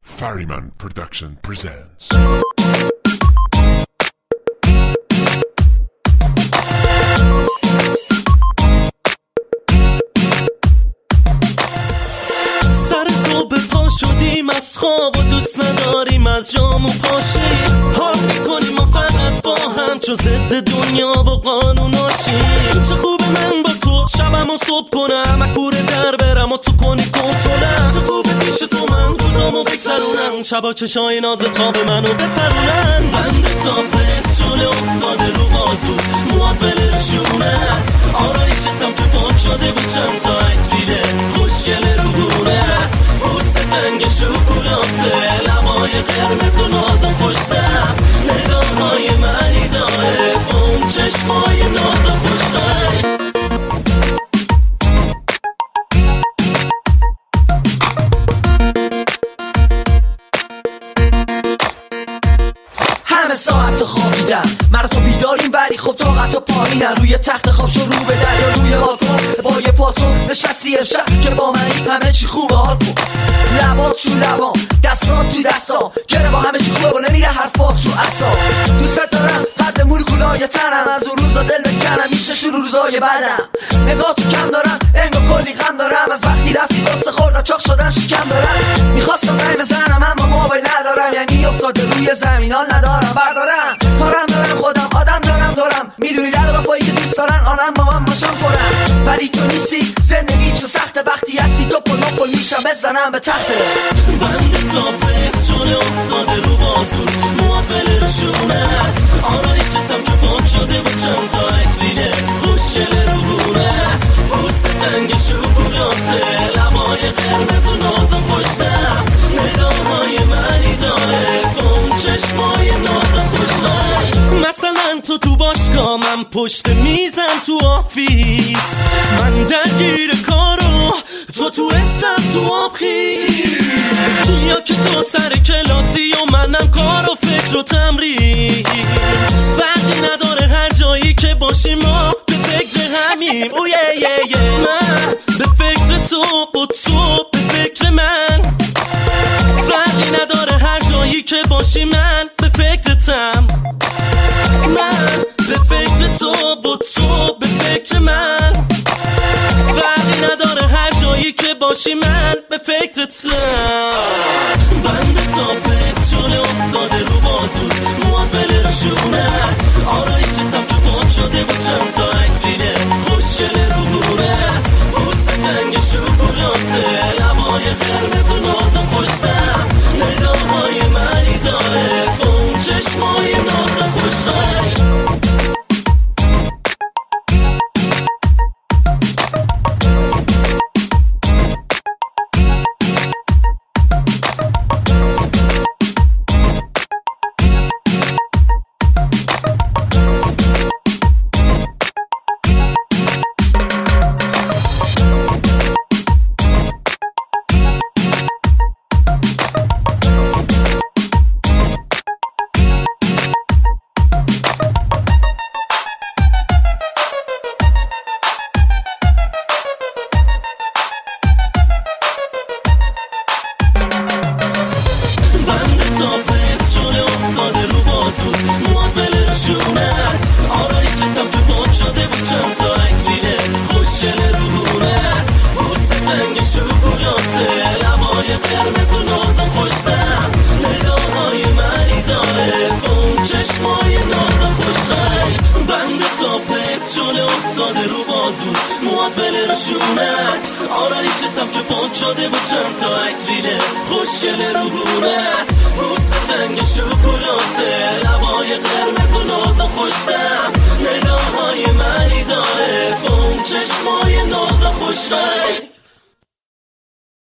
Ferryman Production presents. سر صبح پا شدیم از خواب و دوست نداریم از جامو پاشیم. حال میکنیم ما فقط با هم چو ضد دنیا و قانوناشیم. چه خوبه من با تو شبم و صبح کنم مکوره در برم و تو کنی کنترلم. چه خوبه پیش تو من روزامو بگذرونم شبا چشای نازت خواب منو بپرونن. بند تا پت شله افتاده رو بازو مواد بله رشونت آرایشتم که پاک شده و چند تا اکریله خوشگله رو گونت پوست رنگ شکلاته لبای قرمز و ناز و خوشتم نگاه های منی داره اون چشمای ناز و خوشتم. همه ساعت خوابیدن مرا تو بیداریم ولی خب طاقت و پایینن. روی تخت خواب شروع به دریا روی بالکن با یه پاتو نشستی امشب که با منی همه چی خوبه. حال کن لبات تو لبام دستات تو دستام گره با همه چی خوبه و نمیره حرفات تو اصاب. دوست دارم قد مولکولای تنم از اون روزا دل بکنم میشه شروع روزای بعدم. نگاه تو کم دارم انگار کلی غم دارم از وقتی رفتی واسه خوردم چاق شدم شکم دارم. میخواستم زنگ بزنم اما موبایل ندارم یعنی افتاده روی زمین حال ندارم بردارم کارم دارم خودم آدم دارم میدونی در وفایی که دوست دارن آنن با من باشم کنم ولی تو نیستی زندگیم چه سخته وقتی هستی تو پل میشم بزنم به تخته. بند تا پت شله افتاده رو بازو مواد بله رشونت آرایشتم که پاک شده و چند تا اکریله خوشگله رو گونت پوست رنگ شکلاته لبای قرمز و ناز و خوشتم نگاه های منی داره اون چشمای ناز و خوشتم. مثلا تو باشگاه من پشت میزم تو آفیس من درگیر کارو تو استم تو آبخیز یا که تو سر کلاسی و منم کار و فکر و تمرین فرقی نداره هر جایی که باشیم ما به فکر همیم. من به فکر تو و تو به فکر من فرقی نداره هر جایی که باشی من به فکرتم. من به فکر تو و تو به فکر من فرقی نداره هر جایی که باشی من به فکرتم. بند تا پت شله افتاده رو بازو مواد بله رشونت آرایشتم که پاک شده و چند تا اکریله خوشگله رو گونت پوست رنگ شکلاته لبای قرمز و ناز و خوشتم نگاه های منی داره اون چشمای ناز و خوشتم. مواد بله رشونت آرایشتم که پاک شده و چند تا اکریله خوشگله رو گونت پوست رنگ شکلاته لبای قرمز و ناز و خوشتم نگاه های منی داره اون چشمای ناز و خوشتم. بند تا پت شله افتاده رو بازو مواد بله رشونت آرایشتم که پاک شده و چند تا اکریله خوشگله رو گونت پوست رنگ شکلاته لبای قرمز و ناز و خوشتم نگاه های منی داره اون چشمای ناز و خوشتم.